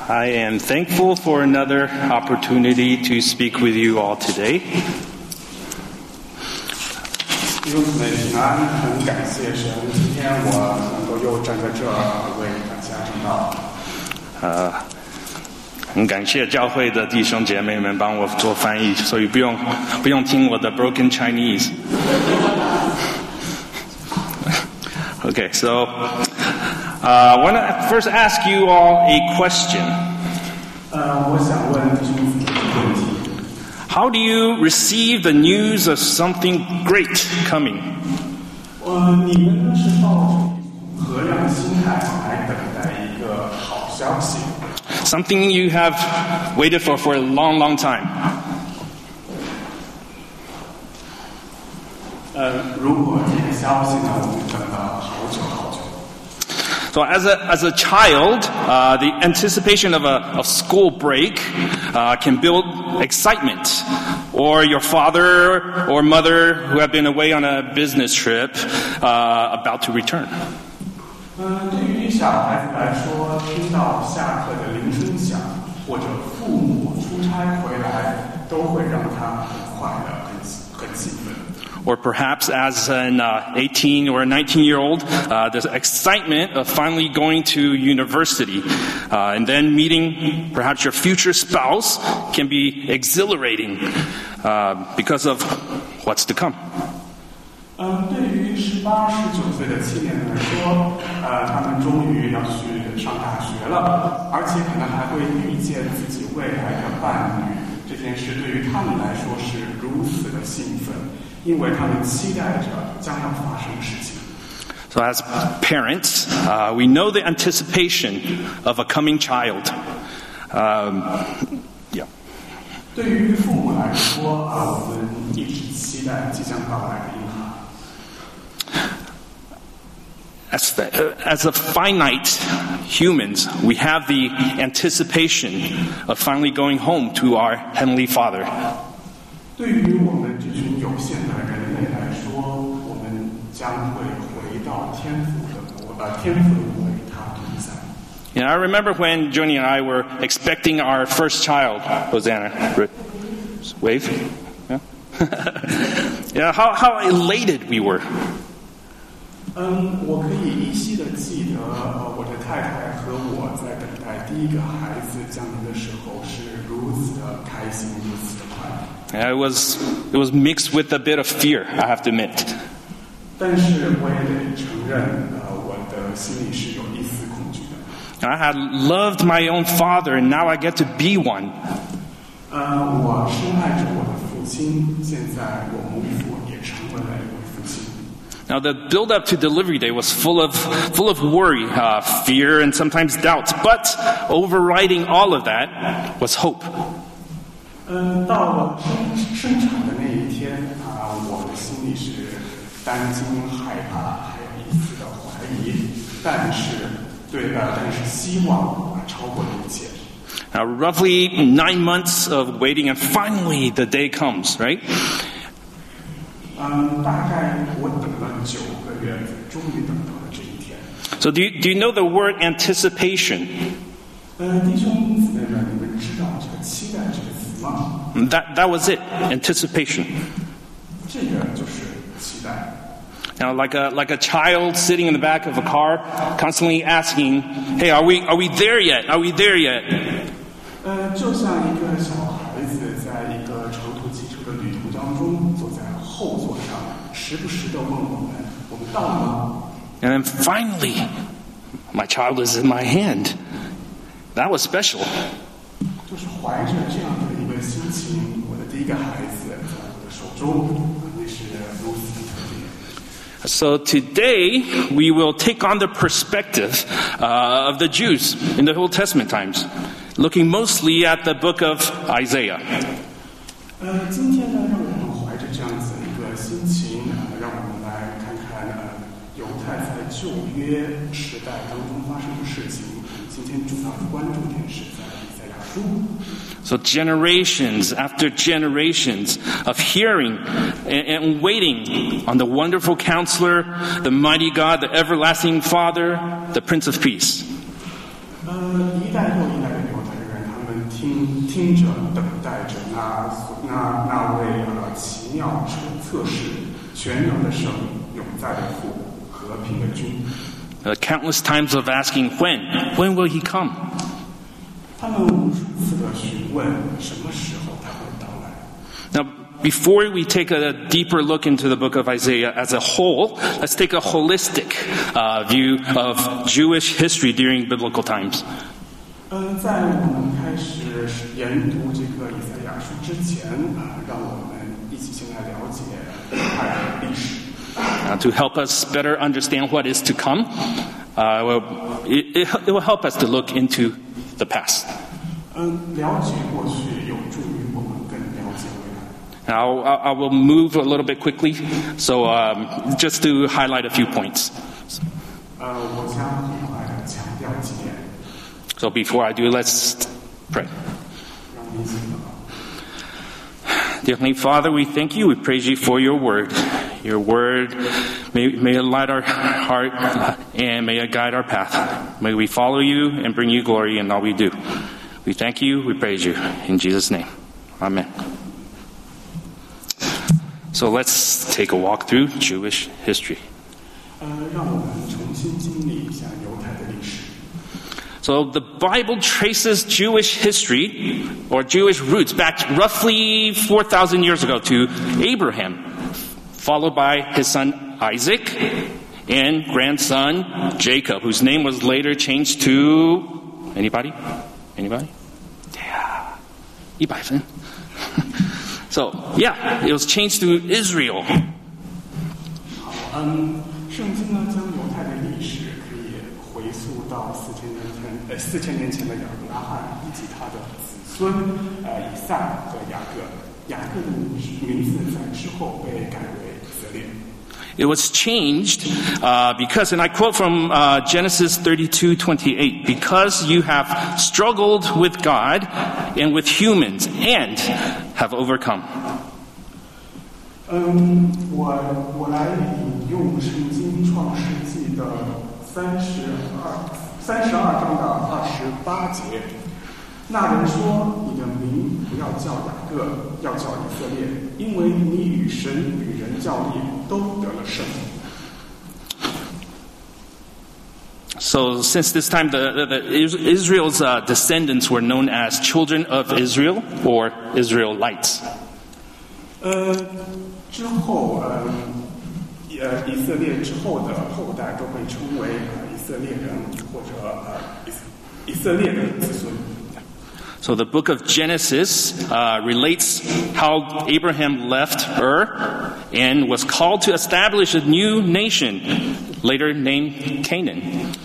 I am thankful for another opportunity to speak with you all today. 弟兄姊妹平安，很感谢神，今天我能够又站在这儿为大家讲道。 很感谢教会的弟兄姐妹们帮我做翻译，所以不用听我的 broken Chinese. Okay, so I want to first ask you all a question. 我想问弟兄姊妹一个问题。 How do you receive the news of something great coming? 你们是抱着何样的心态来等待一个好消息？ Something you have waited for a long, long time. 如果这个消息呢，我们等了好久好久。 So as a child, the anticipation of a school break can build excitement. Or your father or mother who have been away on a business trip about to return. 对于小孩子来说，听到下课的铃声响，或者父母出差回来，都会让他很快乐，很兴奋。 Or perhaps as an 18 or a 19-year-old, the excitement of finally going to university and then meeting perhaps your future spouse can be exhilarating because of what's to come. 对于18、19岁的青年来说，他们终于要去上大学了，而且可能还会遇见自己未来的伴侣。这件事对于他们来说是如此的兴奋。因为他们期待着将要发生的事情。 So as parents, we know the anticipation of a coming child. Yeah. 对于父母来说，我们一直期待即将到来的婴孩。 As a finite humans, we have the anticipation of finally going home to our Heavenly Father. 对于我们这群有限的人类来说，我们将会回到天父的国与他同在。 I remember when Joni and I were expecting our first child, Hosanna. Wave. Yeah. How elated we were. 我可以依稀的记得，我的太太和我在等待第一个孩子降临的时候是如此的开心，如此的快乐。 It was mixed with a bit of fear, I have to admit. 但是我也得承认，我的心里是有一丝恐惧的。 I had loved my own father, and now I get to be one. 我深爱着我的父亲，现在我母父也成为了一位父亲。 Now the build-up to delivery day was full of worry, fear, and sometimes doubt. But overriding all of that was hope. 到了生产的那一天我的心里是担惊害怕，还有一丝的怀疑，但是希望超过一切。 Now, roughly 9 months of waiting, and finally the day comes, right? 大概我等了9个月，终于等到了这一天。 So do you know the word anticipation? 弟兄姊妹们，你们知道这个期待这个词吗？ That was it, anticipation. 这个就是期待。 Now, like a child sitting in the back of a car, constantly asking, "Hey, are we there yet? Are we there yet?" 就像一个小孩子在一个长途汽车的旅途当中，坐在后座上，时不时地问我们到了吗？ And then finally, my child is in my hand. That was special. 就是怀着这样的一个心情，我的第一个孩子在我的手中，那是如此特别。 So today we will take on the perspective of the Jews in the Old Testament times, looking mostly at the book of Isaiah. 今天呢，让我们怀着这样子一个心情，让我们来看看犹太在旧约时代当中发生的事情。今天主要的关注点是在以赛亚书。 So generations after generations of hearing and waiting on the wonderful counselor, the mighty God, the everlasting Father, the Prince of Peace. 一代又一代的犹听着等待着那位奇妙测试全能的神永在的父和平的君。 Countless times of asking when will he come? 他们无数次的询问什么时候他会到来。 Now, before we take a deeper look into the book of Isaiah as a whole, let's take a holistic view of Jewish history during biblical times. 在我们开始研读这个以赛亚书之前，让我们一起先来了解犹太的历史。 To help us better understand what is to come, it will help us to look into the past. 了解过去有助于我们更了解未来。 Now, I will move a little bit quickly, so just to highlight a few points. 我将很快的强调几点。 So before I do, let's pray. 让我们一起祷告。 Dear Heavenly Father, we thank you. We praise you for your word. Your word, may it light our heart and may it guide our path. May we follow you and bring you glory in all we do. We thank you. We praise you. In Jesus' name. Amen. So let's take a walk through Jewish history. 让我们重新经历一下犹太的历史。 So the Bible traces Jewish history or Jewish roots back roughly 4,000 years ago to Abraham, followed by his son Isaac and grandson Jacob, whose name was later changed to anybody? Yeah, 100分. So yeah, it was changed to Israel. 圣经呢将犹太的历史可以回溯到4000年前的亚伯拉罕以及他的子孙以撒和雅各。雅各的名字在之后被改为以色列。 It was changed because, and I quote from Genesis 32:28, because you have struggled with God and with humans and have overcome. 我来引用圣经创世纪的32章的28节。那人说：“你的名不要叫雅各，要叫以色列，因为你与神与人较力，都得了胜。” So since this time, Israel's descendants were known as children of Israel or Israelites. 之后以色列之后的后代都被称为以色列人或者以色列的子孙。 So the book of Genesis relates how Abraham left Ur and was called to establish a new nation, later named Canaan.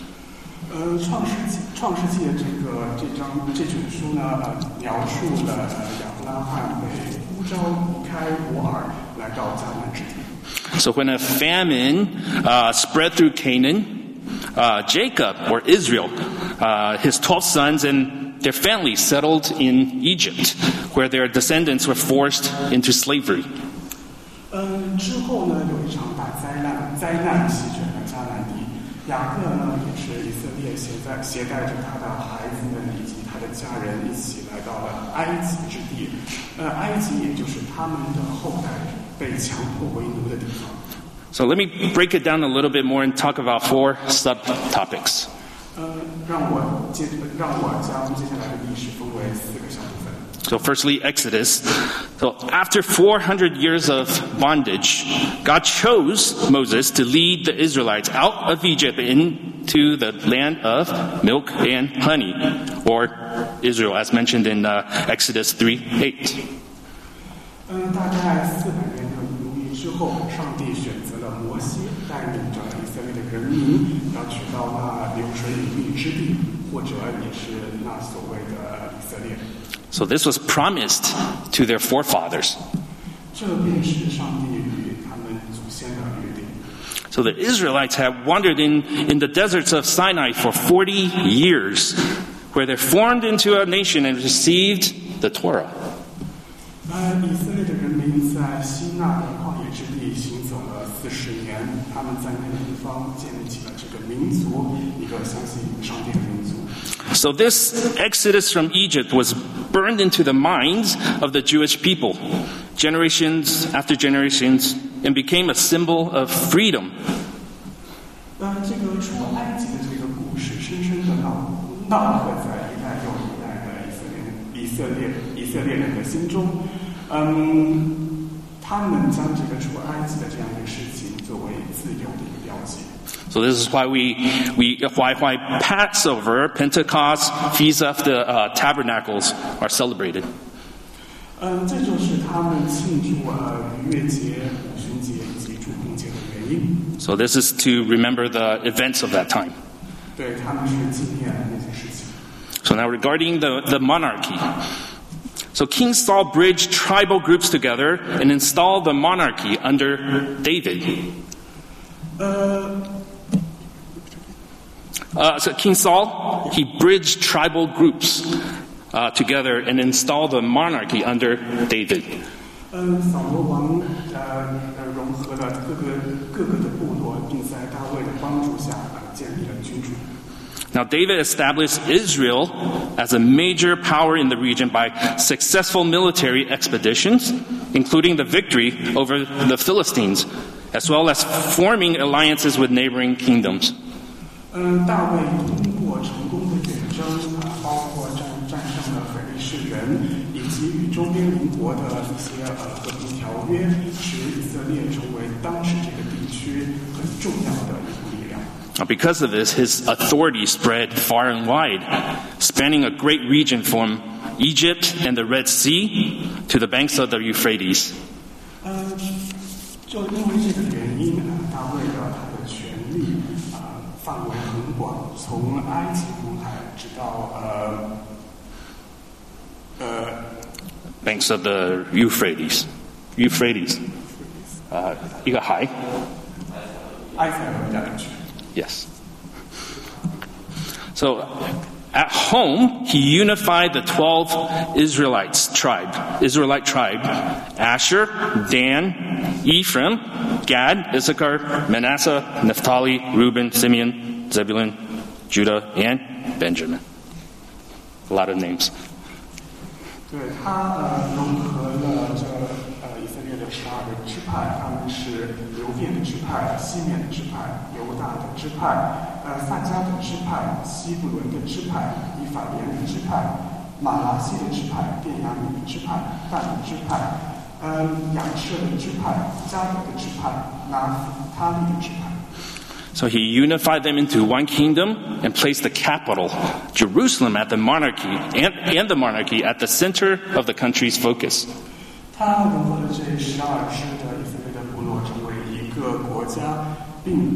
创世纪的这卷书呢，描述了亚伯拉罕被呼召离开摩尔，来到迦南之地。 So when a famine spread through Canaan, Jacob, or Israel, his 12 sons and their families settled in Egypt, where their descendants were forced into slavery. 之后呢，有一场大灾难席卷了迦南地。雅各呢，也是以色列携带着他的孩子们以及他的家人一起来到了埃及之地。埃及也就是他们的后代被强迫为奴的地方。 So let me break it down a little bit more and talk about 4 subtopics. 让我将接下来的历史分为4个小部分。 So firstly, Exodus. So after 400 years of bondage, God chose Moses to lead the Israelites out of Egypt into the land of milk and honey, or Israel, as mentioned in Exodus 3:8. 大概400年的奴役之后，上帝选择了摩西，带领着以色列的人民，要去到那流水与蜜之地，或者也是那所谓的以色列。 So this was promised to their forefathers. 这便是上帝与他们祖先的约定。 So the Israelites had wandered in the deserts of Sinai for 40 years, where they formed into a nation and received the Torah. 以色列的人民在西奈的旷野之地行走了40年，他们在那个地方建立起了这个民族，一个相信上帝的民族。 So this exodus from Egypt was burned into the minds of the Jewish people, generations after generations, and became a symbol of freedom. 这个出埃及的这个故事，深深的烙刻在一代又一代的以色列人的心中。他们将这个出埃及的这样一个事情作为自由的一个标记。 So this is why why Passover, Pentecost, Feast of the Tabernacles are celebrated. 这就是他们庆祝逾越节、五旬节以及住棚节的原因。 So this is to remember the events of that time. 对，他们是纪念那些事情。 So now regarding the monarchy. So King Saul bridged tribal groups together and installed the monarchy under David. So King Saul, he bridged tribal groups together and installed the monarchy under David. 扫罗王融合了各个的部落，并在大卫的帮助下建立了君主。 Now David established Israel as a major power in the region by successful military expeditions, including the victory over the Philistines, as well as forming alliances with neighboring kingdoms. 大卫通过成功的远征，包括战胜了非利士人，以及与周边邻国的一些和平条约，使以色列成为当时这个地区很重要的一股力量。 Now, because of this, his authority spread far and wide, spanning a great region from Egypt and the Red Sea to the banks of the Euphrates. 就因为这个原因，大卫的他的权力范围很广，从埃及红海直到 banks of the Euphrates. Euphrates. 一个海。 埃塞俄比亚地区。 Yes. So, at home, he unified the 12 Israelite tribe, Asher, Dan, Ephraim, Gad, Issachar, Manasseh, Naphtali, Reuben, Simeon, Zebulun, Judah, and Benjamin. A lot of names. 对，他融合了以色列的12个支派，他们是流便的支派、西缅的支派、犹大的支派、撒迦的支派、西布伦的支派、以法莲的支派、马拉西的支派、便雅悯的支派、但的支派、亚舍的支派、加德的支派、拿弗他利的支派。 So he unified them into one kingdom and placed the capital, Jerusalem, at the monarchy and the monarchy at the center of the country's focus. 他融合了这12支的以色列的部落成为一个国家，并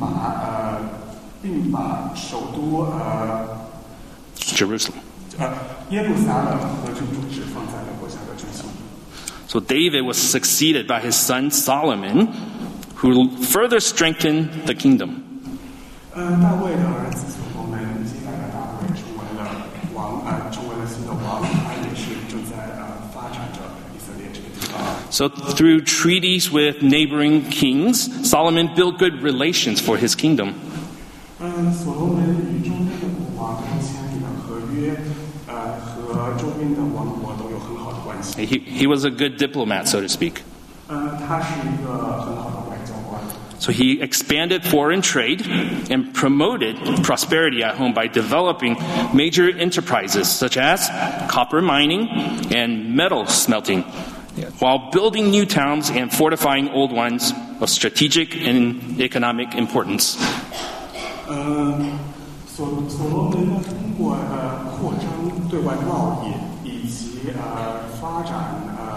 把首都 Jerusalem. 耶路撒冷和君主制放在了国家的中心。 So David was succeeded by his son Solomon, who further strengthened the kingdom. 大卫的儿子所罗门接待了大卫，成为了新的王，他也是正在发展着以色列这个地方。 So through treaties with neighboring kings, Solomon built good relations for his kingdom. 所罗门与周边的国王都签订了合约，和周边的王国都有很好的关系。 He was a good diplomat, so to speak. 他是一个很好的外交官。 So he expanded foreign trade and promoted prosperity at home by developing major enterprises such as copper mining and metal smelting, while building new towns and fortifying old ones of strategic and economic importance. 所罗门呢，通过扩张对外贸易以及发展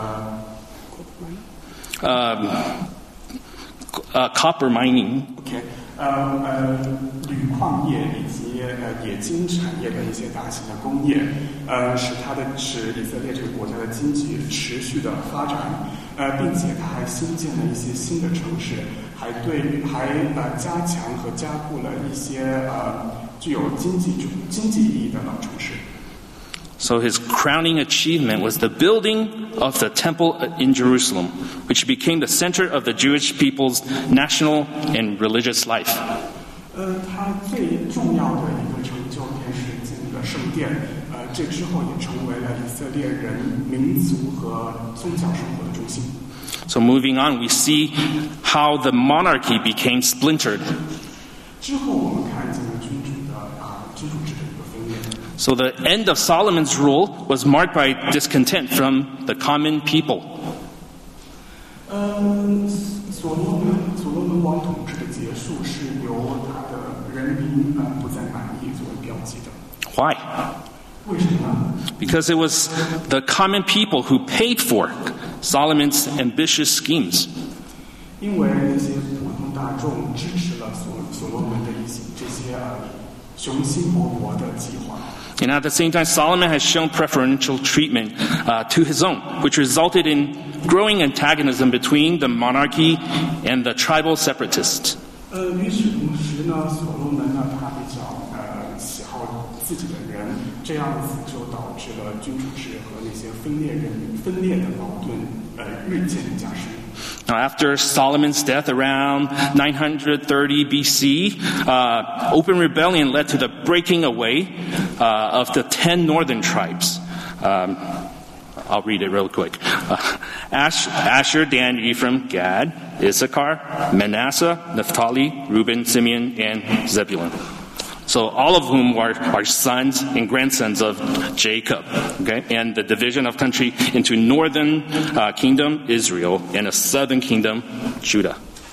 copper mining. OK， 铝矿业以及冶金产业的一些大型的工业，使以色列这个国家的经济持续的发展，并且他还新建了一些新的城市，还加强和加固了一些具有经济意义的老城市。 So his crowning achievement was the building of the temple in Jerusalem, which became the center of the Jewish people's national and religious life. 他最重要的一个成就便是建立了圣殿， 这之后也成为了以色列人民族和宗教生活的中心。 So moving on, we see how the monarchy became splintered. 之后我们看见了君主制的一个分裂。 So the end of Solomon's rule was marked by discontent from the common people. 所罗门王统治的结束是由他的人民不再满意作为标记的。 Why? 为什么呢？ Because it was the common people who paid for Solomon's ambitious schemes. 因为那些普通大众支持了所罗门的这些雄心勃勃的计划。 And at the same time, Solomon has shown preferential treatment to his own, which resulted in growing antagonism between the monarchy and the tribal separatists. 与此同时呢，所罗门呢，他比较喜好自己的人，这样子就导致了君主制和那些分裂的矛盾日渐加深。 Now, after Solomon's death around 930 BC, open rebellion led to the breaking away of the 10 northern tribes. I'll read it real quick. Asher, Dan, Ephraim, Gad, Issachar, Manasseh, Naphtali, Reuben, Simeon, and Zebulun. So all of whom are sons and grandsons of Jacob, okay? And the division of country into northern kingdom, Israel, and a southern kingdom, Judah.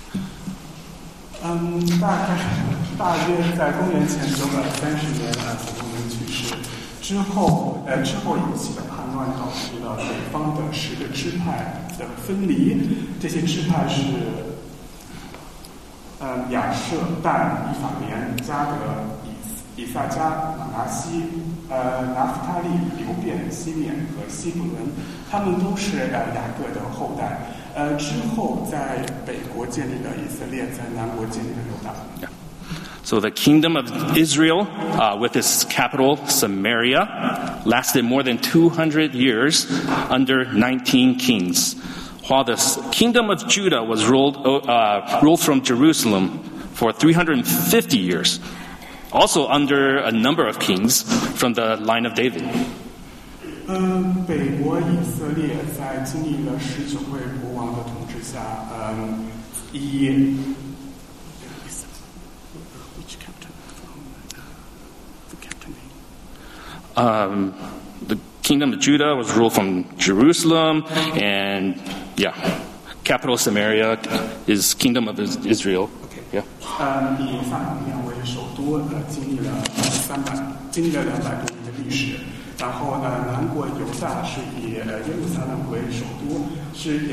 大约在公元前930年，所罗门去世之后引起的叛乱导致了北方的10个支派的分离，这些支派是亚设、但、以法莲、迦得、以撒迦、马拿西、拿弗他利、流便、西缅和西布伦，他们都是雅各的后代。之后在北国建立了以色列，在南国建立了犹大。 So the kingdom of Israel, with its capital Samaria, lasted more than 200 years under 19 kings, while the kingdom of Judah was ruled from Jerusalem for 350 years, also under a number of kings from the line of David. 北国以色列在经历了19位国王的统治下， The kingdom of Judah was ruled from Jerusalem, and capital Samaria is kingdom of Israel. Yeah. 以撒玛利亚为首都，经历了200多年的历史。然后南国犹大是以耶路撒冷为首都，是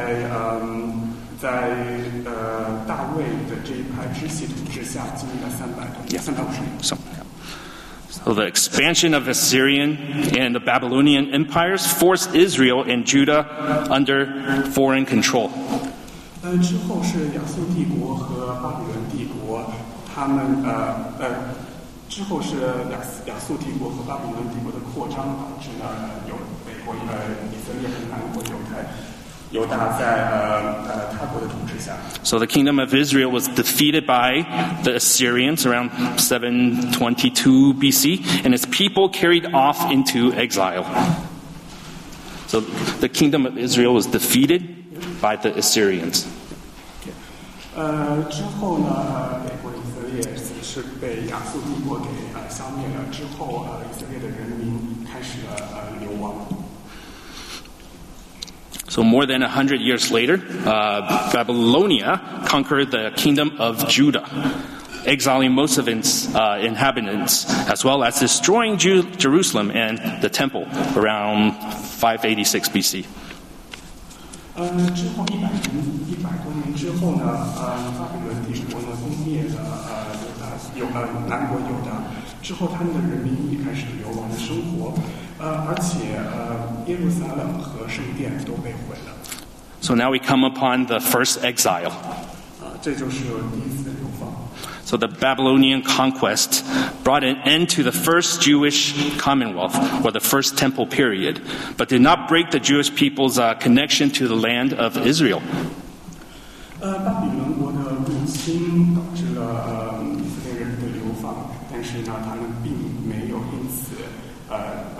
在大卫的这一派支系统治下经历了350年。 So the expansion of Assyrian and the Babylonian empires forced Israel and Judah under foreign control. 之后是亚述帝国和巴比伦帝国，他们之后是亚述帝国和巴比伦帝国的扩张，导致了有北国以色列和南国犹大在他国的统治下。 So the kingdom of Israel was defeated by the Assyrians around 722 BC, and its people carried off into exile. So the kingdom of Israel was defeated by the Assyrians. 之后呢，北国以色列是被亚述帝国给消灭了。之后，以色列的人民开始了流亡。 So more than 100 years later, Babylonia conquered the kingdom of Judah, exiling most of its inhabitants, as well as destroying Jerusalem and the temple around 586 BC. 之后100多年之后呢，巴比伦帝国呢攻灭了南国犹大，之后他们的人民也开始流亡的生活，而且耶路撒冷和圣殿都被毁了。 So now we come upon the first exile. 这就是第一次流放。 So the Babylonian conquest brought an end to the first Jewish commonwealth, or the first temple period, but did not break the Jewish people's connection to the land of Israel. 巴比伦国的入侵导致了以色列人的流放，但是呢，他们并没有因此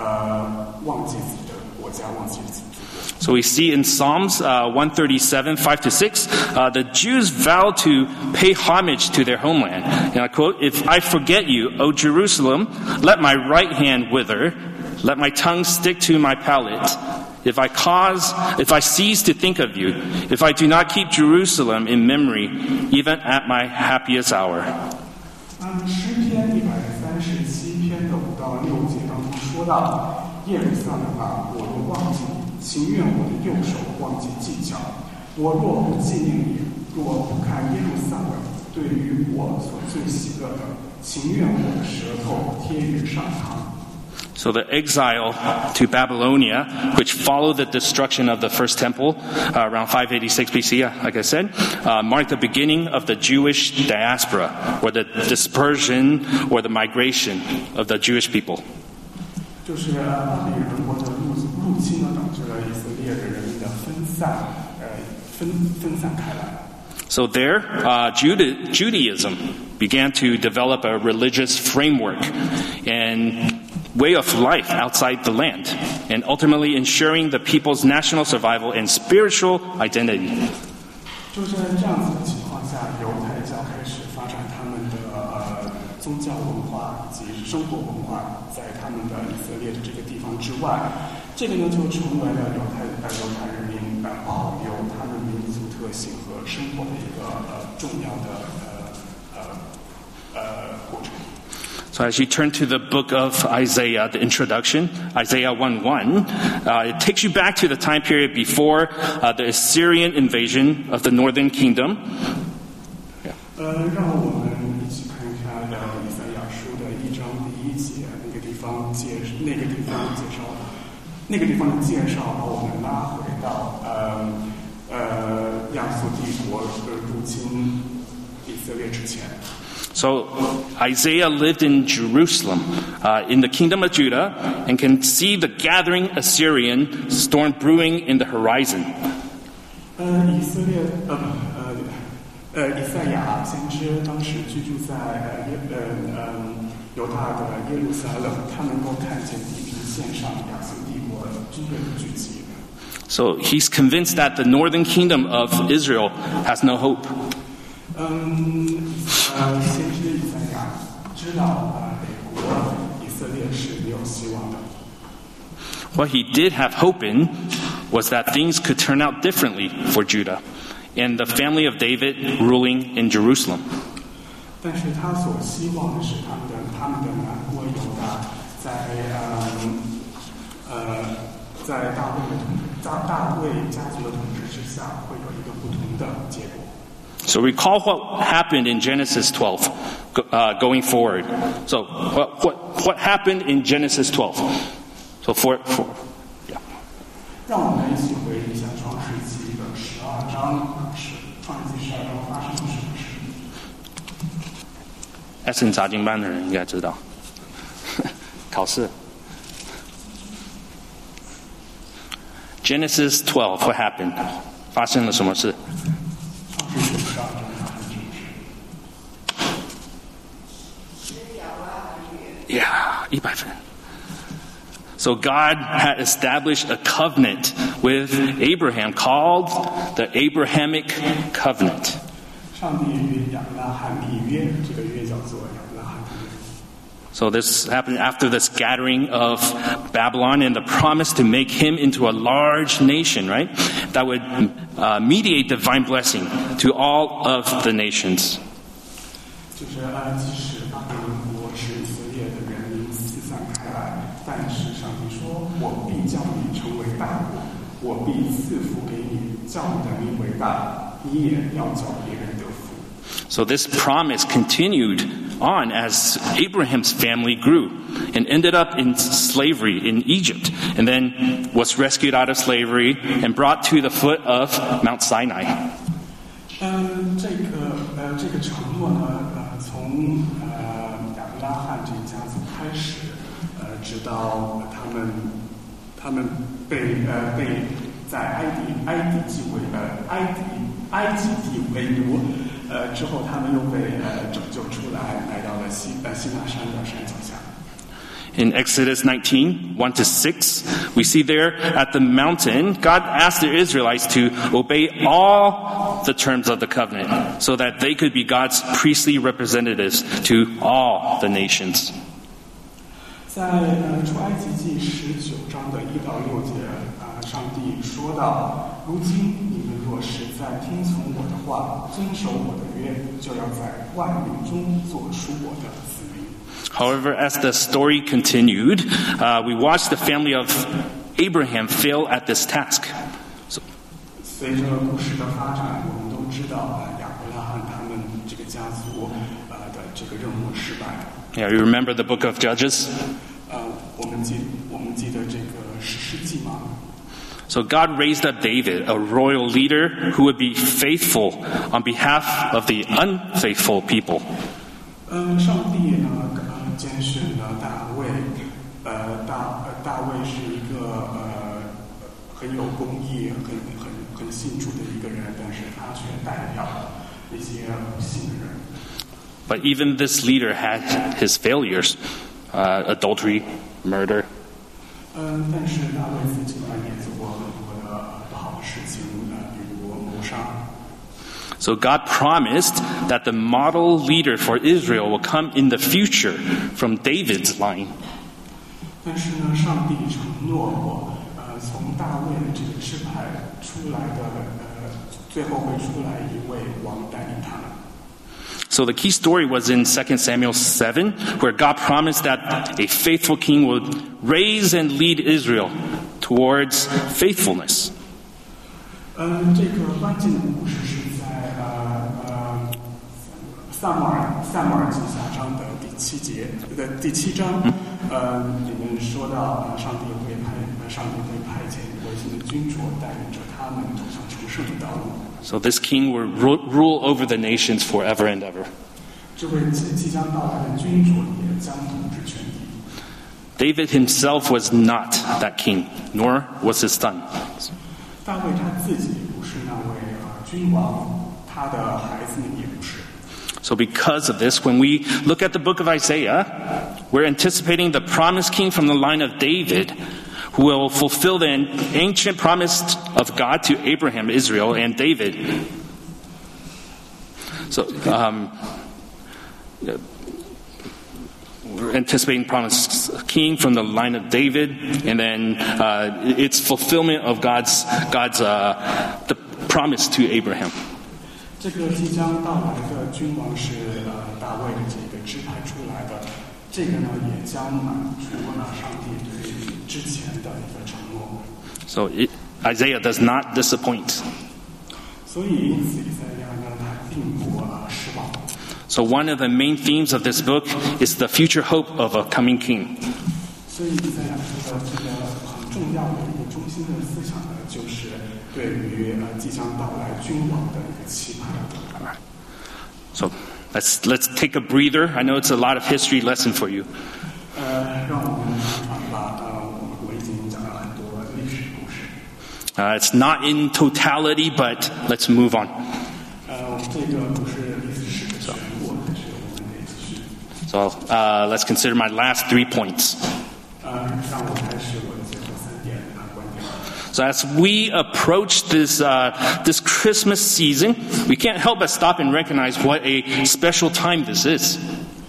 记自己的国家，忘记自己的祖国。 So we see in Psalms 137, 5-6, the Jews vow to pay homage to their homeland. And I quote, "If I forget you, O Jerusalem, let my right hand wither, let my tongue stick to my palate. If I cease to think of you, if I do not keep Jerusalem in memory, even at my happiest hour." 诗篇137篇的5到6节当中说到，耶路撒冷啊，我若忘记，情愿我的右手忘记计较。我若不纪念你，若不看耶路撒冷对于我所最喜乐的，情愿我的舌头贴于上膛。 So the exile to Babylonia, which followed the destruction of the first temple around 586 BC, like I said, marked the beginning of the Jewish diaspora, or the dispersion or the migration of the Jewish people. 就是巴比伦国的入侵呢，导致了以色列的人民的分散开来。 So there, Judaism began to develop a religious framework and way of life outside the land, and ultimately ensuring the people's national survival and spiritual identity. 就在这样子的情况下，犹太教开始发展他们的宗教文化以及生活文化，在他们的以色列的这个地方之外，这个呢就成为了犹太人民保留他们民族特性和生活的一个重要的过程。 So as you turn to the book of Isaiah, the introduction, Isaiah 1:1, it takes you back to the time period before the Assyrian invasion of the northern kingdom. 让我们一起看一看以赛亚书的1章第1节，那个地方的介绍，把我们拉回到亚述帝国入侵以色列之前。 So Isaiah lived in Jerusalem, in the kingdom of Judah, and can see the gathering Assyrian storm brewing in the horizon. 以赛亚先知当时居住在犹大的耶路撒冷，他能够看见地平线上亚述帝国军队的聚集。 So he's convinced that the northern kingdom of Israel has no hope. 先知以赛亚知道北国以色列是没有希望的。 What he did have hope in was that things could turn out differently for Judah and the family of David ruling in Jerusalem. 但是他所希望的是他们的南国犹大在大卫家族的统治之下，会有一个不同的结果。 So recall what happened in Genesis 12 going forward. So what happened in Genesis 12? So yeah. 让我们一起回忆一下创世纪的12章，创世纪12章发生了什么事。 SN 杂经班的人应该知道，考试。Genesis 12, what happened? 发生了什么事？Yeah, 100分。So God had established a covenant with Abraham called the Abrahamic Covenant. 上帝与亚伯拉罕立约，这个约叫做亚伯拉罕立约。 So this happened after the scattering of Babylon and the promise to make him into a large nation, right? That would mediate divine blessing to all of the nations. 就是即使巴比伦国使以色列的人民四散开来，但是上帝说：“我必叫你成为大国，我必赐福给你，叫你的名为大，你也要叫别人得福。” So this promise continued on as Abraham's family grew and ended up in slavery in Egypt, and then was rescued out of slavery and brought to the foot of Mount Sinai. 这个承诺呢，从亚伯拉罕这一家族开始，直到他们被在埃及地为奴，之后他们又被拯救出来，来到了西奈山的山脚下。 In Exodus 19, 1-6, we see there at the mountain, God asked the Israelites to obey all the terms of the covenant so that they could be God's priestly representatives to all the nations. 在出埃及记19章的1到6节，上帝说道：“如今你们若实在听从我的话，遵守我的约，就要在万民中做出我的子民。” However, as the story continued, we watched the family of Abraham fail at this task. 随着故事的发展，我们都知道亚伯拉罕他们这个家族的这个任务失败。 Yeah, you remember the book of Judges? 我们记得这个士师记吗？ So God raised up David, a royal leader who would be faithful on behalf of the unfaithful people. 上帝呢拣选了大卫，大卫是一个很有公义、很信主的一个人，但是他却代表了那些不信的人。 But even this leader had his failures, adultery, murder. 但是大卫自己呢也做过很多的不好的事情，比如谋杀。 So God promised that the model leader for Israel will come in the future from David's line. 但是呢，上帝承诺过，从大卫的这个支派出来的，最后会出来一位王带领他们。 So the key story was in 2 Samuel 7, where God promised that a faithful king would raise and lead Israel towards faithfulness. 这个关键的故事是在撒母耳记下章的第七章，里面说到上帝会派遣一位新的君主带领着他们走向成圣的道路。 So this king will rule over the nations forever and ever. 这位即将到来的君主也将统治全地。 David himself was not that king, nor was his son. 大卫他自己不是那位君王，他的孩子们也不是。 So because of this, when we look at the book of Isaiah, we're anticipating the promised king from the line of David, who will fulfill the ancient promise of God to Abraham, Israel, and David. So, we're anticipating promised king from the line of David, and then its fulfillment of God's the promise to Abraham. 这个即将到来的君王是大卫的这个支派出来的，这个呢也将满足了上帝对之前的一个承诺。 So Isaiah does not disappoint. 所以因此以赛亚呢他并不失望。 So one of the main themes of this book is the future hope of a coming king. 所以以赛亚说的这个很重要的一个中心的思想呢，就是对于即将到来君王的一个期盼。 So let's take a breather. I know it's a lot of history lesson for you. 让我们尝尝吧。我已经讲了很多历史故事。 It's not in totality, but let's move on. 这个不是历史的全部，但是我们可以继续。 So let's consider my last 3 points. 让我开始我的最后3点观点。 So as we approach this Christmas season, we can't help but stop and recognize what a special time this is.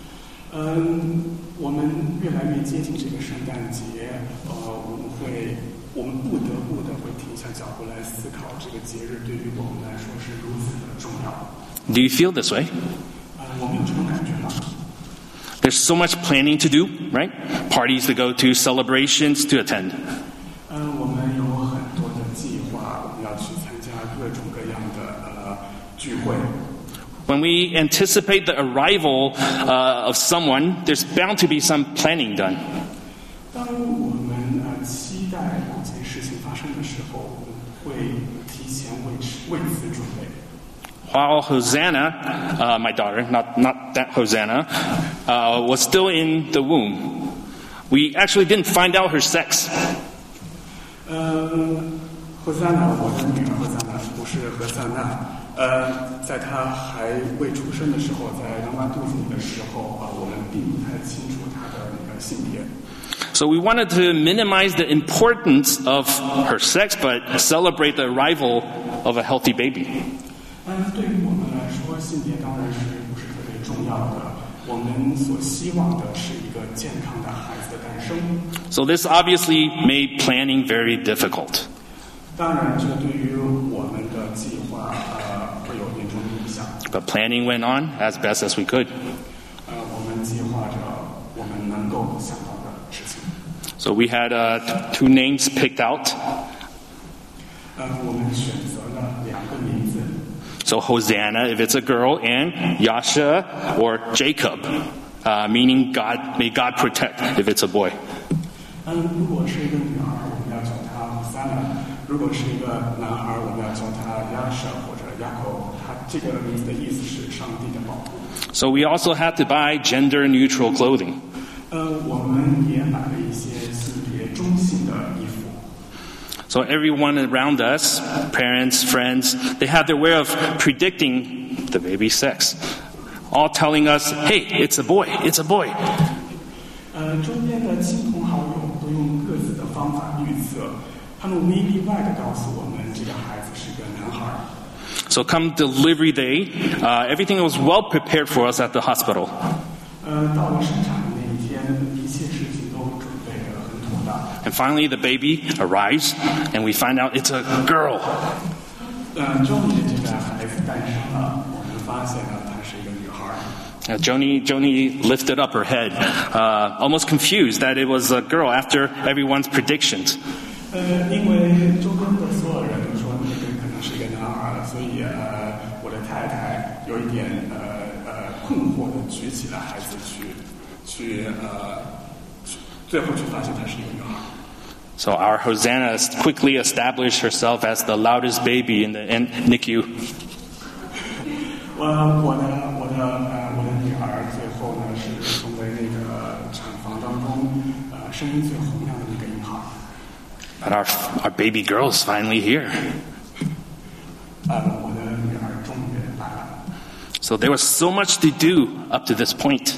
我们越来越接近这个圣诞节，我们不得不的会停下脚步来思考这个节日对于我们来说是如此的重要。 Do you feel this way? 我们有这种感觉吗？ There's so much planning to do, right? Parties to go to, celebrations to attend. 我们有很多的计划，我们要去参加各种各样的聚会。 When we anticipate the arrival of someone, there's bound to be some planning done. 当我们期待某件事情发生的时候，我们会提前为此准备。 While Hosanna, my daughter, not that Hosanna, was still in the womb, we actually didn't find out her sex. 何塞纳，我的女儿何塞纳不是何塞纳。在她还未出生的时候，在妈妈肚子里的时候，我们并不太清楚她的那个性别。 So we wanted to minimize the importance of her sex, but celebrate the arrival of a healthy baby. 对于我们来说，性别当然是不是特别重要的。我们所希望的是一个健康的孩子的诞生。 So this obviously made planning very difficult. 当然，这对于我们的计划会有严重的影响。 But planning went on as best as we could. 我们计划着我们能够想到的事情。 So we had 2 names picked out. 我们选择了2个名字。 So Hosanna, if it's a girl, and Yasha or Jacob, meaning God, may God protect, if it's a boy. 如果是一个女孩，我们要叫她 Hosanna；如果是一个男孩，我们要叫他 Yasha 或者 Yaakov。他这个名字的意思是上帝的保护。 So we also had to buy gender-neutral clothing. 我们也买了一些性别中性的衣服。 So everyone around us, parents, friends, they had their way of predicting the baby's sex. All telling us, hey, it's a boy, it's a boy. 周边的亲朋好友都用各自的方法预测，他们无一例外地告诉我们，这个孩子是个男孩。 So come delivery day, everything was well prepared for us at the hospital. 到了生产的那一天，一切事情都准备得很妥当。 And finally, the baby arrives, and we find out it's a girl. 终于这个孩子诞生了，我们发现了她是一个女孩。 Joni lifted up her head, almost confused that it was a girl after everyone's predictions. 因为周边的所有人都说那个可能是一个男孩，所以我的太太有一点困惑的举起了孩子最后去发现她是一个女孩。 So our Hosanna quickly established herself as the loudest baby in the NICU. 我的女儿最后呢是成为那个产房当中声音最洪亮的那个婴孩。 But our baby girl is finally here. 我的女儿终于来了。 So there was so much to do up to this point.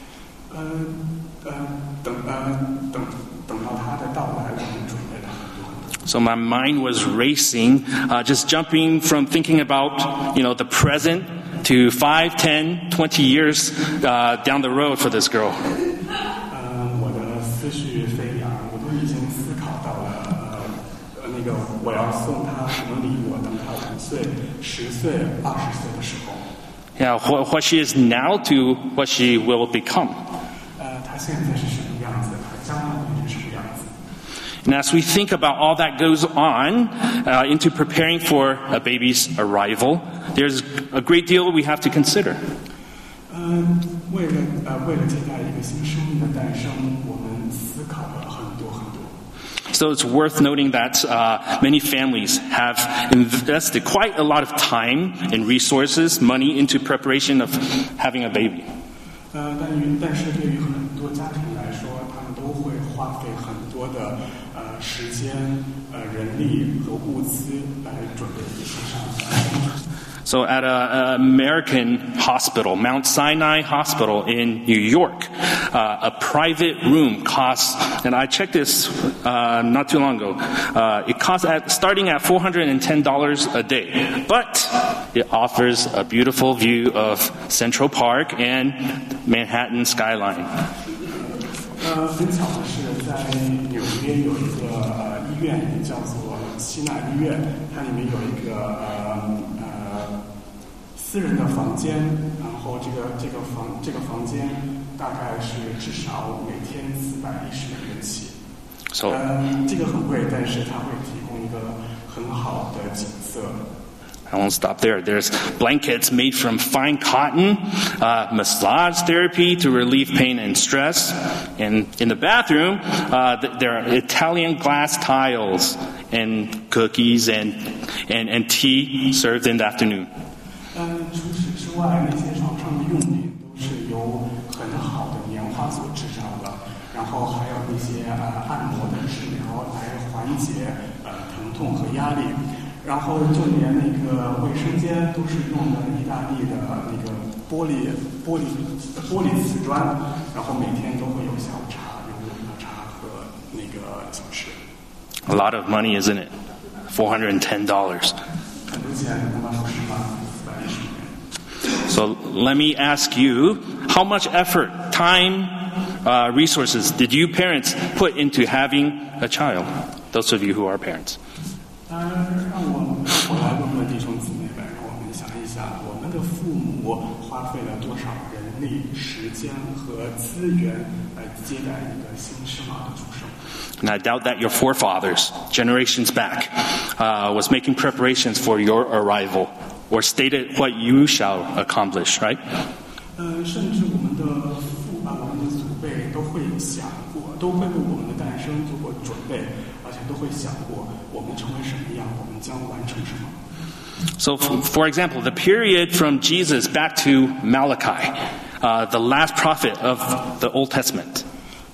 等到她的到来，我们准备了很多。 So my mind was racing, just jumping from thinking about, the present to 5, 10, 20 years down the road for this girl. 我的思绪飞扬，我都已经思考到了那个我要送她什么礼物，等她5岁、10岁、20岁的时候。 Yeah, what she is now to what she will become. 她现在是什么样子，她将来会是什么样子。 And as we think about all that goes on into preparing for a baby's arrival, there's a great deal we have to consider. 为了接待一个新生命的诞生，我们思考了很多很多。 So it's worth noting that many families have invested quite a lot of time and resources, money into preparation of having a baby. 但是对于很多家庭来说，他们都会花费很多的时间、人力和物资来准备一个新生命。 So at an American hospital, Mount Sinai Hospital in New York, a private room costs, and I checked this not too long ago, it costs starting at $410 a day, but it offers a beautiful view of Central Park and Manhattan skyline. 很巧的是，在纽约有一个医院，叫做希纳医院，它里面有一个私人的房间，然后这个房间大概是至少每天$410起。这个很贵，但是它会提供一个很好的景色。 I won't stop there. There's blankets made from fine cotton, massage therapy to relieve pain and stress. And in the bathroom, there are Italian glass tiles and cookies and tea served in the afternoon. 除此之外，那些床上的用品都是由很好的棉花所制造的，然后还有一些按摩的治疗来缓解疼痛和压力。然后就连那个卫生间都是用的意大利的那个玻璃瓷砖，然后每天都会有下午茶，有茶和形式。 A lot of money, isn't it? $410. 很多钱，那么是吗？460元。 So let me ask you, how much effort, time, resources did you parents put into having a child? Those of you who are parents. 让我来问问弟兄姊妹们，让我们想一想，我们的父母花费了多少人力、时间和资源来接待一个新生儿的出生。 And I doubt that your forefathers, generations back, was making preparations for your arrival or stated what you shall accomplish, right? 甚至我们的祖辈都会想过，都会为我们的诞生做过准备，而且都会想过我们成为什么样，我们将完成什么。 So, for example, the period from Jesus back to Malachi, the last prophet of the Old Testament.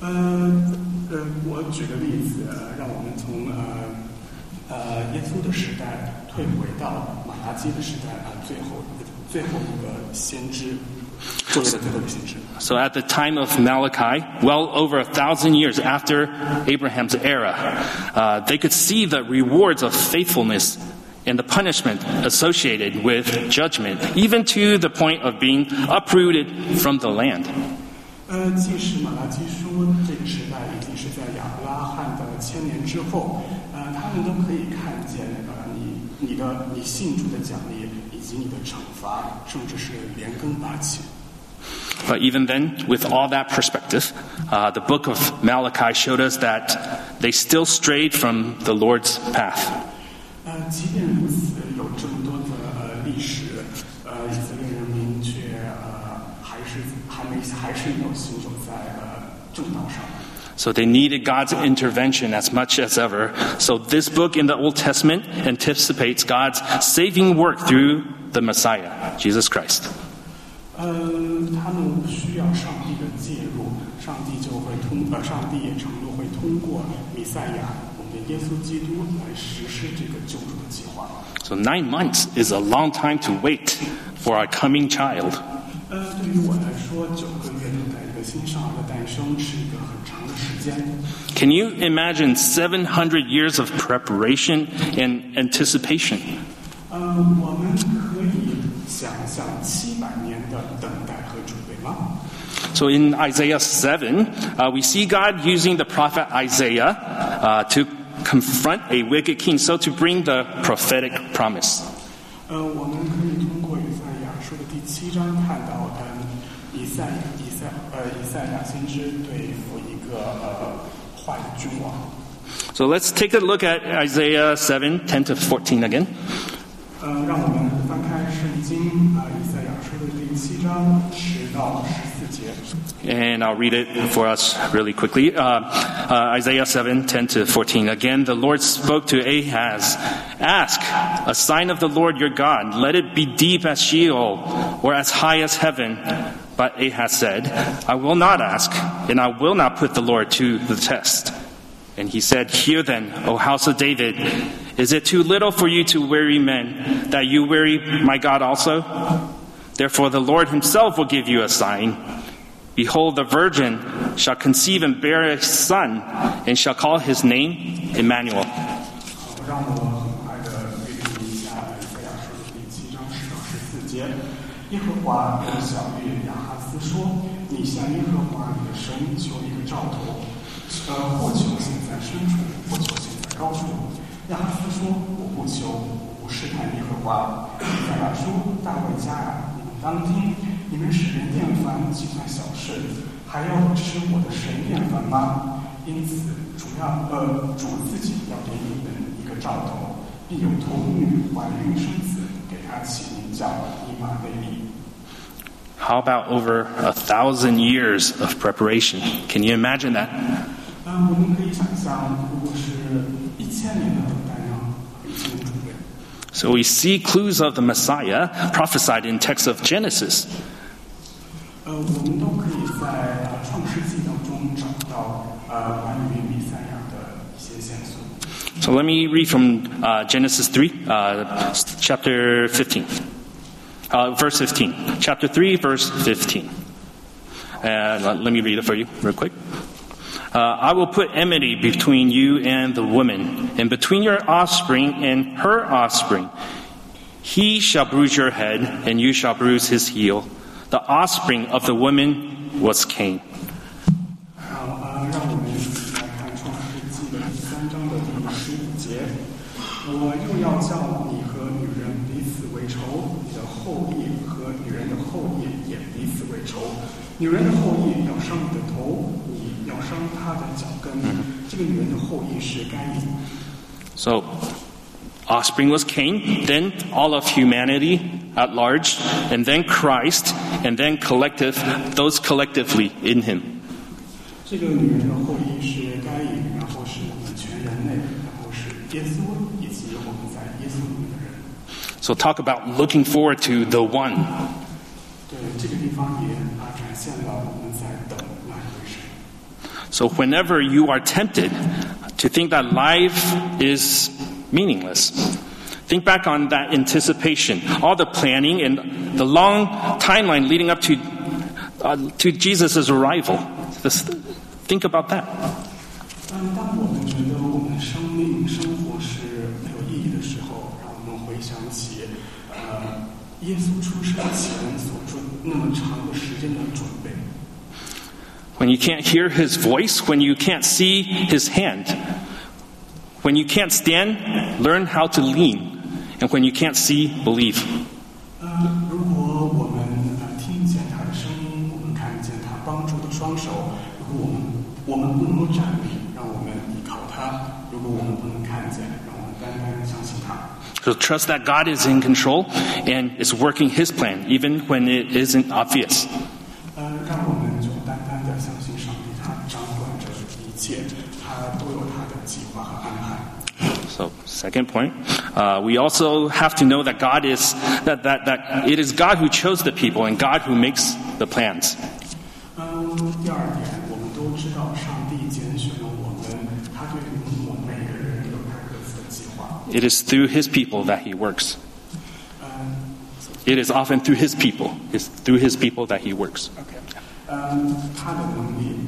我举个例子，让我们从耶稣的时代退回到马拉基的时代，最后一个先知，旧约的最后一个先知。 So at the time of Malachi, well over 1,000 years after Abraham's era, they could see the rewards of faithfulness and the punishment associated with judgment, even to the point of being uprooted from the land. 即使马拉基书这个时代已经是在亚伯拉罕的1000年之后，他们都可以看见你信主的奖励以及你的惩罚，甚至是连根拔起。 But even then, with all that perspective, the book of Malachi showed us that they still strayed from the Lord's path. 即便如此，有这么多的历史，以色列人民却还是没有行走在正道上。 So they needed God's intervention as much as ever. So this book in the Old Testament anticipates God's saving work through the Messiah, Jesus Christ. 他们需要上帝的介入，上帝也承诺会通过弥赛亚，我们的耶稣基督来实施这个救赎的计划。 So 9 months is a long time to wait for our coming child. 对于我来说，9个月等待一个新生儿的诞生是一个很长的时间。 Can you imagine 700 years of preparation and anticipation? 我们可以想象700年的等待和准备吗？ So in Isaiah 7, we see God using the prophet Isaiah to confront a wicked king, so to bring the prophetic promise. 我们可以通过以赛亚书的第7章看到，以赛亚先知对付一个坏的君王。 So let's take a look at Isaiah 7, 10 to 14 again. 让我们翻开圣经以赛亚书的第7章10到14节。 And I'll read it for us really quickly. Isaiah 7, 10 to 14. Again, the Lord spoke to Ahaz. Ask a sign of the Lord your God. Let it be deep as Sheol or as high as heaven. But Ahaz said, I will not ask, and I will not put the Lord to the test. And he said, Hear then, O house of David, is it too little for you to weary men, that you weary my God also? Therefore the Lord himself will give you a sign. Behold, the virgin shall conceive and bear a son, and shall call his name Emmanuel. 让我很快的阅读一下以赛亚书的第7章10到14节。耶和华对小玉亚哈斯说：“你向耶和华你的神求一个兆头，或求现在深处，或求现在高处。”亚哈斯说：“我不求，我不试探耶和华。”以赛亚说：“大卫家啊，你们当听，你们使人厌烦计算小事，还要吃我的神厌烦吗？因此，主自己要给你们一个兆头，必有童女怀孕生子，给他起名叫以马内利。” How about over 1,000 years of preparation? Can you imagine that? 我们可以想象，如果是1000年的等待呢，1000年准备。 So we see clues of the Messiah prophesied in texts of Genesis. 我们都可以在创世纪当中找到关于弥赛亚的一些线索。 So let me read from Genesis 3, chapter 15. Verse 15. Chapter 3, verse 15. Let me read it for you real quick. I will put enmity between you and the woman, and between your offspring and her offspring. He shall bruise your head, and you shall bruise his heel. The offspring of the woman was Cain. 让我们一起来看创世纪的第3章的第15节。我又要叫你和女人彼此为仇，你的后裔和女人的后裔也彼此为仇。女人的后裔要伤你的头，你要伤她的脚跟。这个女人的后裔是该隐。 So, offspring was Cain, then all of humanity at large, and then Christ, and then those collectively in him. 这个女人的后裔是该隐，然后是我们全人类，然后是耶稣，以及我们在耶稣里面的人。 So talk about looking forward to the one. 对，这个地方也展现了我们在等那一位神。 So whenever you are tempted to think that life is meaningless, think back on that anticipation, all the planning and the long timeline leading up to Jesus' arrival. Think about that. 当我们觉得我们生活是没有意义的时候，让我们回想起耶稣出生前所做那么长的时间的准备。 When you can't hear his voice, when you can't see his hand, when you can't stand, learn how to lean, and when you can't see, believe. 如果我们听见他的声音，我们看见他帮助的双手，如果我们不能够站立，让我们依靠他；如果我们不能看见，让我们单单相信他。 So trust that God is in control and is working his plan, even when it isn't obvious. 让我们就单单的相信上帝，他掌管着一切，他都有他的计划和安排。 So, second point, we also have to know that God is that it is God who chose the people and God who makes the plans. 第二点，我们都知道上帝拣选了我们，他对我们每个人有他各自的计划。 It is through his people that he works. It is often through his people. It's through his people that he works. OK， 他的能力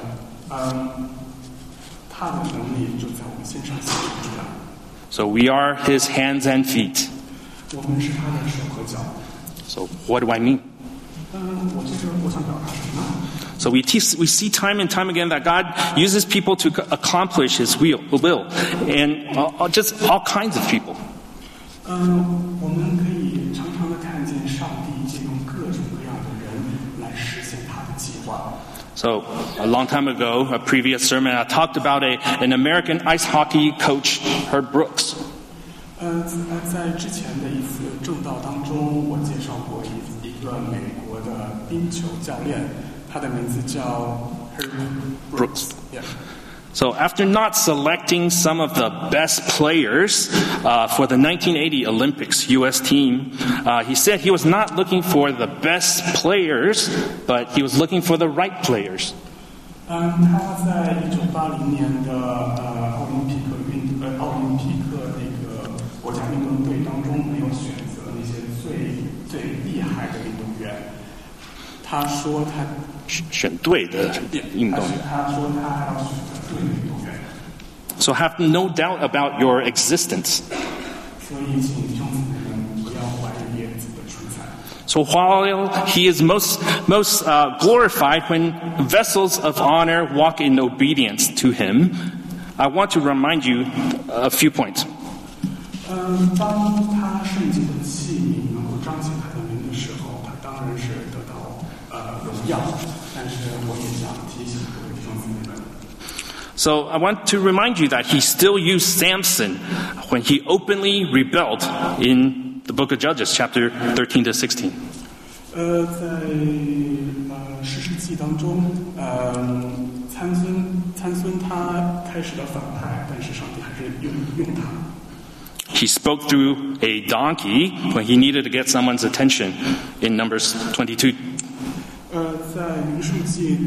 就在我们身上显现出来。 So we are his hands and feet. 我们是他的手和脚。 So what do I mean? 我想表达什么呢？ So we see time and time again that God uses people to accomplish his will, and just all kinds of people. 我们可以常常的看见上帝借用各种各样的人来实现他的计划。 So a long time ago, a previous sermon, I talked about an American ice hockey coach, Herb Brooks. 在之前的一次正道当中，我介绍过一个美国的冰球教练，他的名字叫 Herb Brooks. Yeah. So after not selecting some of the best players for the 1980 Olympics U.S. team, he said he was not looking for the best players, but he was looking for the right players. 他在1980年的奥林匹克那个国家运动队当中没有选择那些最厉害的运动员。他说他选对的运动员。 他说他还要选择对的运动员。 So have no doubt about your existence. 所以请弟兄姊妹们不要怀疑自己的存在。 So while he is most glorified when vessels of honor walk in obedience to him, I want to remind you a few points. 当他圣洁的器皿能够彰显他的名的时候，他当然是得到荣耀。但是我也想提醒各位弟兄姊妹们。 So I want to remind you that he still used Samson when he openly rebelled in the book of Judges, chapter 13 to 16. 在士师记当中，参孙他开始了反派，但是上帝还是用他。 He spoke through a donkey when he needed to get someone's attention in Numbers 22. 在民数记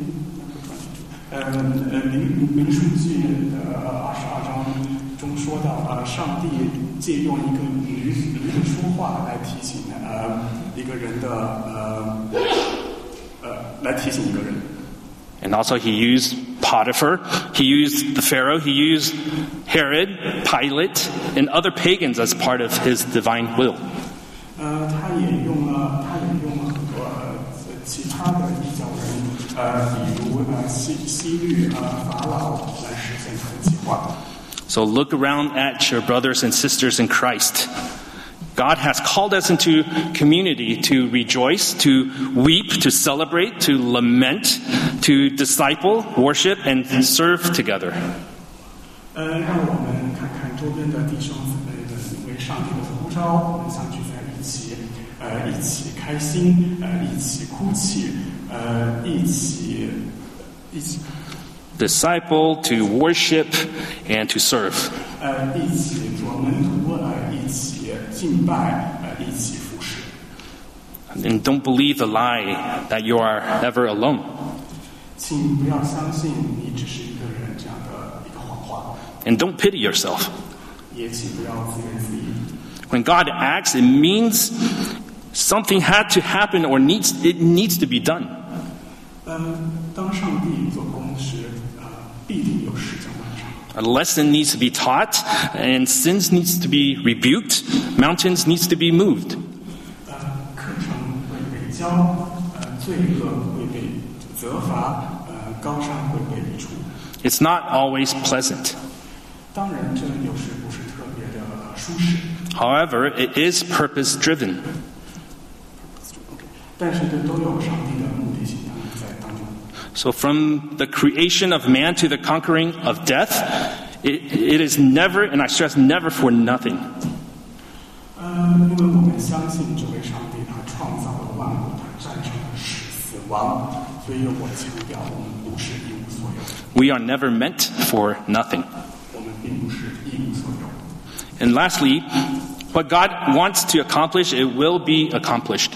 民数记的22章中说到，上帝借用一个驴的说话来提醒一个人的来提醒一个人。 And also he used Potiphar, he used the Pharaoh, he used Herod, Pilate, and other pagans as part of his divine will. 他也用了很多其他的异教人，比如希律法老来实现他的计划。 So look around at your brothers and sisters in Christ. God has called us into community to rejoice, to weep, to celebrate, to lament, to disciple, worship, and serve together. 让我们看看周边的弟兄姊妹们，因为上帝的呼召，我们相聚在一起，一起开心，一起哭泣，一起。 Disciple, to worship, and to serve. 一起做门徒，一起敬拜，一起服侍。 And don't believe the lie that you are ever alone. 请不要相信你只是一个人这样的一个谎话。 And don't pity yourself. 也请不要自怨自艾。 When God acts, it means something had to happen or it needs to be done. 当上帝做工时，必定有事将完成。 A lesson needs to be taught, and sins needs to be rebuked, mountains needs to be moved. 课程会被教，罪恶会被责罚，高山会被移除。 It's not always pleasant. 当然，这有时不是特别的舒适。 However, it is purpose-driven. 但是这都有上帝的目的性在当中。 So from the creation of man to the conquering of death, it is never, and I stress never, for nothing. 因为我们相信这位上帝他创造了万物，他战胜了死亡，所以我强调我们不是一无所有。 We are never meant for nothing. 我们并不是一无所有。 And lastly, what God wants to accomplish, it will be accomplished.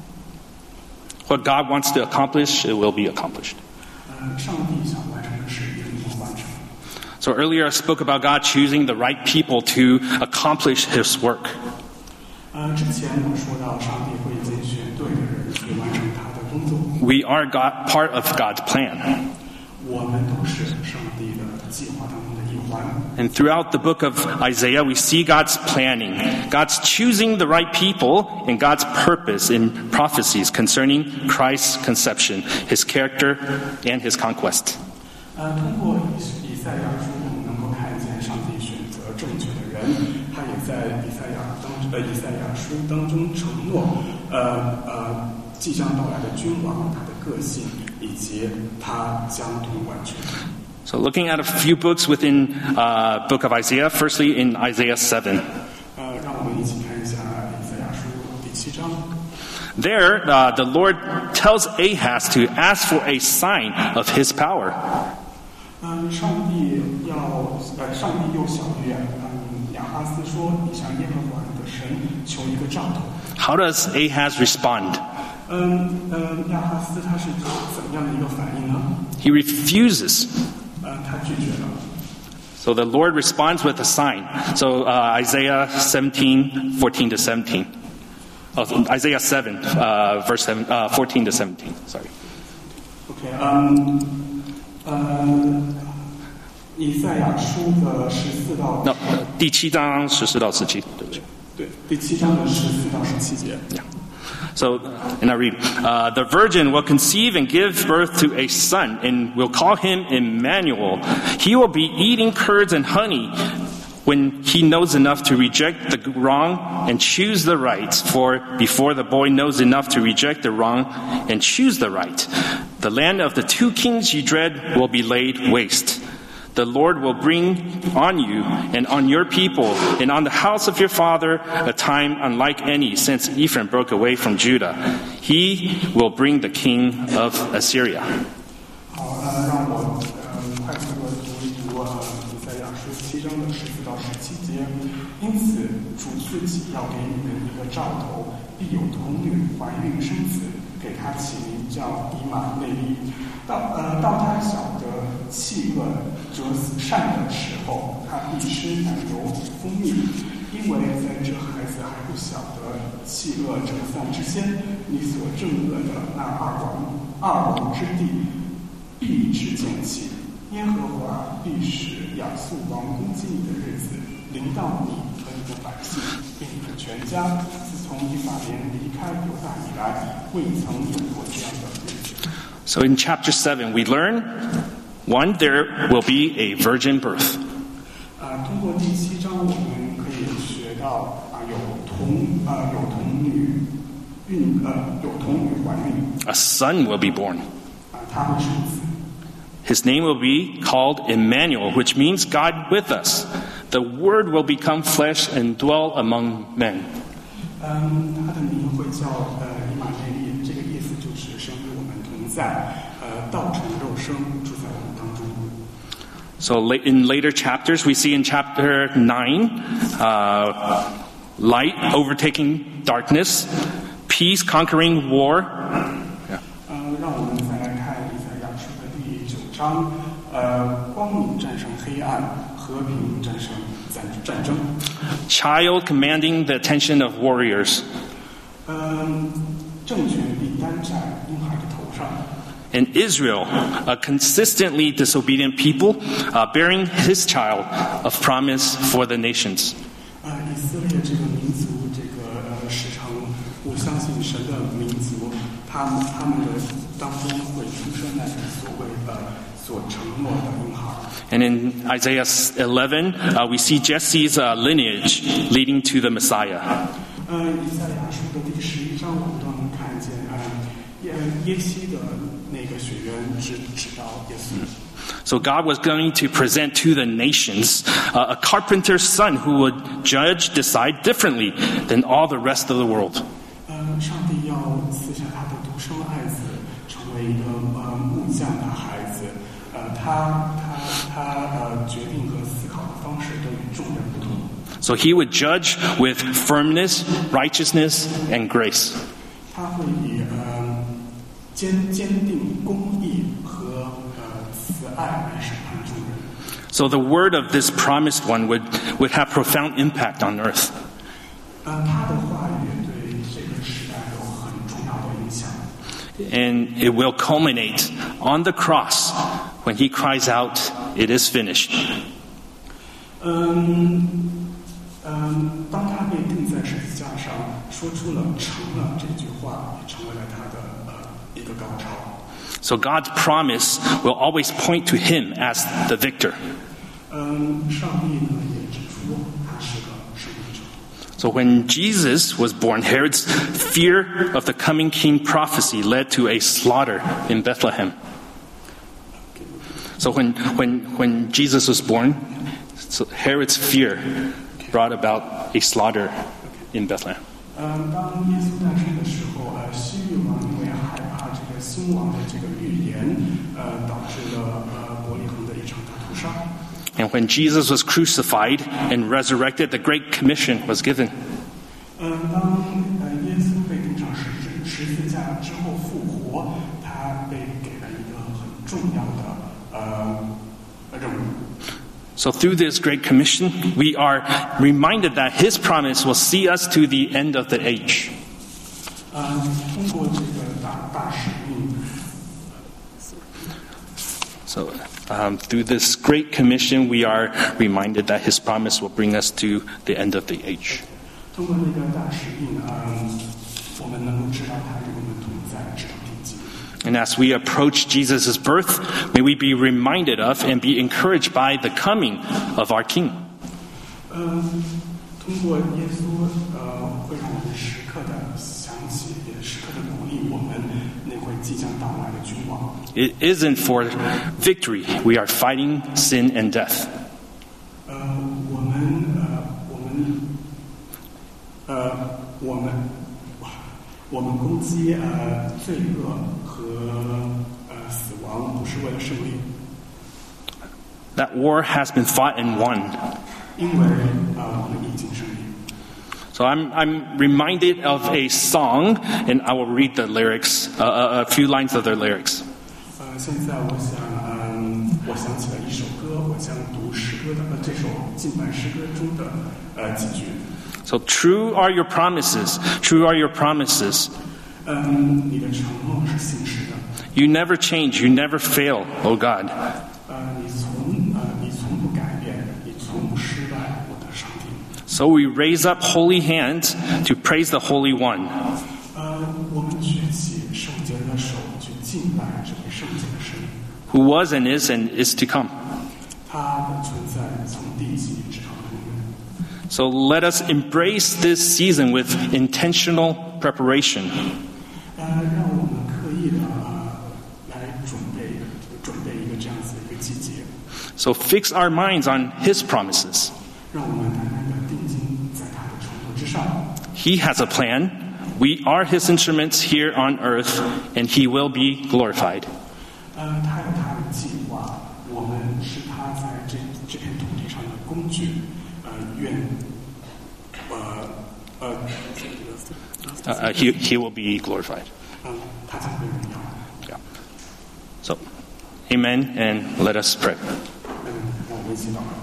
What God wants to accomplish, it will be accomplished. 上帝想完成的事一定会完成。 So earlier I spoke about God choosing the right people to accomplish His work. 之前我说到上帝会拣选对的人去完成他的工作。 We are part of God's plan. 我们都是上帝的计划当中的一环。 And throughout the book of Isaiah, we see God's planning, God's choosing the right people, and God's purpose in prophecies concerning Christ's conception, His character, and His conquest. 通过以赛亚书，我们能够看见上帝选择正确的人，他也在以赛亚书当中承诺，即将到来的君王他的个性以及他将图完全。 So looking at a few books within book of Isaiah, firstly in Isaiah 7. 让我们一起看一下以赛亚书第7章。 There, the Lord tells Ahaz to ask for a sign of His power. 上帝又小谕亚哈斯说：“你向耶和华你的神求一个兆头。” How does Ahaz respond? 亚哈斯他是怎么样的一个反应呢？ He refuses. 他拒绝了。 So the Lord responds with a sign. So Isaiah 17:14 to 17. Oh, Isaiah 7, verse 14 to 17. Sorry. OK， 以赛亚书的14到 No, 第7章14到17，对不起。 对，第7章的14到17节。 Yeah. So, and I read, the virgin will conceive and give birth to a son, and will call him Emmanuel. He will be eating curds and honey when he knows enough to reject the wrong and choose the right. For before the boy knows enough to reject the wrong and choose the right, the land of the two kings you dread will be laid waste. The Lord will bring on you and on your people and on the house of your father a time unlike any since Ephraim broke away from Judah. He will bring the king of Assyria. 好，让我快速的读一读以赛亚书7章的14到17节。因此，主自己要给你们一个兆头，必有童女怀孕生子，给他起名叫以马内利。到他晓得弃恶折善的时候，他必吃奶油蜂蜜，因为在这孩子还不晓得弃恶折善之先，你所憎恶的那二王之地， 必至见起，耶和华必使亚述王攻击你的日子临到你和你的百姓，并你的全家。自从以法莲离开犹大以来，未曾有过这样的日子。 So in chapter 7, we learn, one, there will be a virgin birth. 通过第7章，我们可以学到有童女怀孕。 A son will be born. 他会生子。 His name will be called Emmanuel, which means God with us. The Word will become flesh and dwell among men. 他的名会叫以马内利，这个意思就是神与我们同在，道成肉身住在我们当中。 So in later chapters, we see in chapter 9, light overtaking darkness, peace conquering war. 让我们再来看以赛亚书的第9章，光明战胜黑暗，和平战胜战争。 Child commanding the attention of warriors. 政权必担在婴孩的头上。 And Israel, a consistently disobedient people, bearing his child of promise for the nations. 以色列这个民族，这个时常不相信神的民族，他们的当中会出生那个所承诺的婴孩。 And in Isaiah 11, we see Jesse's lineage leading to the Messiah. 以赛亚书的第11章，我们都能看见耶西的那个血缘指到耶稣。 So God was going to present to the nations a carpenter's son who would judge, decide differently than all the rest of the world. 上帝要赐下他的独生爱子，成为一个木匠的孩子。他决定和思考的方式都与众人不同。 So he would judge with firmness, righteousness, and grace. 他会以坚定、公义和慈爱来审判众人。 So the word of this promised one would have profound impact on earth. 他的话语对这个时代有很重要的影响。 And it will culminate on the cross when he cries out, "It is finished." 当他被钉在十字架上，说出了"成了"这句话，也成为了他的一个高潮。 So God's promise will always point to him as the victor. 上帝呢也指出他是个胜利者。 So when Jesus was born, Herod's fear of the coming king prophecy led to a slaughter in Bethlehem. So when Jesus was born, so Herod's fear brought about a slaughter in Bethlehem. 当耶稣诞生的时候，希律王因为害怕这个新王的这个预言，导致了伯利恒的一场大屠杀。 And when Jesus was crucified and resurrected, the Great Commission was given. 当耶稣被钉上十字架之后复活，他被给了一个很重要的任务。 So through this Great Commission, we are reminded that his promise will see us to the end of the age. 通过这个大使命。 So through this Great Commission, we are reminded that his promise will bring us to the end of the age. 通过那个大使命，我们能够知道他与我们同在，直到地极。 And as we approach Jesus' birth, may we be reminded of and be encouraged by the coming of our King. 通过耶稣，会让我们时刻的想起，也时刻的鼓励我们那位即将到来的君王。 It isn't for victory we are fighting sin and death. 我们攻击罪恶和死亡，不是为了胜利。 That war has been fought and won. 因为我们已经胜利。 So I'm reminded of a song, and I will read the lyrics, a few lines of the lyrics. 现在我想起了一首歌，我将读诗歌的这首敬拜诗歌中的几句。 So true are your promises, true are your promises. 你的承诺是信实的。 You never change. You never fail, O God. 你从不改变，你从不失败，我的上帝。 So we raise up holy hands to praise the Holy One. 我们举起圣洁的手去敬拜这位圣洁的神， who was and is to come. 他的存在从地极直到永远。 So let us embrace this season with intentional preparation. 让我们刻意的来准备一个这样子的一个季节。 So fix our minds on His promises. 让我们单单的定睛在他的承诺之上。 He has a plan. We are His instruments here on earth, and He will be glorified. 他有他的计划，我们是他在这片土地上的工具。 He will be glorified. 他才会荣耀。 Yeah. So, amen, and let us pray. 让我们一起祷告。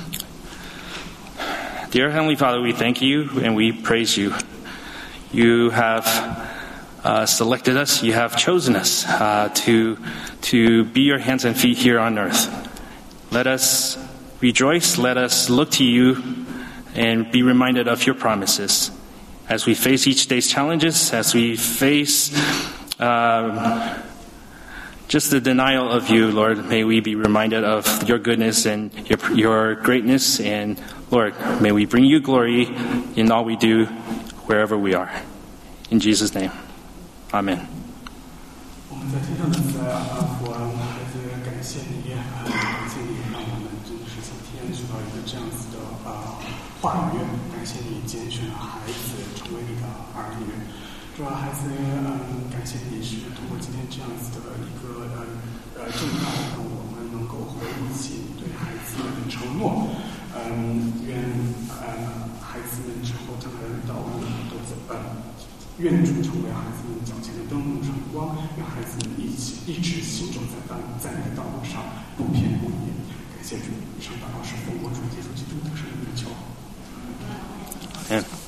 Dear Heavenly Father, we thank you and we praise you. You have selected us. You have chosen us to be your hands and feet here on earth. Let us rejoice. Let us look to you and be reminded of your promises. As we face each day's challenges, as we face just the denial of you, Lord, may we be reminded of your goodness and your greatness. And Lord, may we bring you glory in all we do, wherever we are. In Jesus' name, Amen. 我们在天上的父啊，孩子感谢你，感谢你让我们真的是今天学到一个这样子的话语，感谢你拣选了孩子成为你的儿女。主要孩子，感谢你是通过今天这样子的一个正道，让我们能够回忆起对孩子们的承诺。愿孩子们之后将来的道路都走愿主成为孩子们脚前的灯路晨光，让孩子们一直行走在你的道路上，不偏不倚。感谢主，以上祷告是奉我主耶稣基督的圣名求。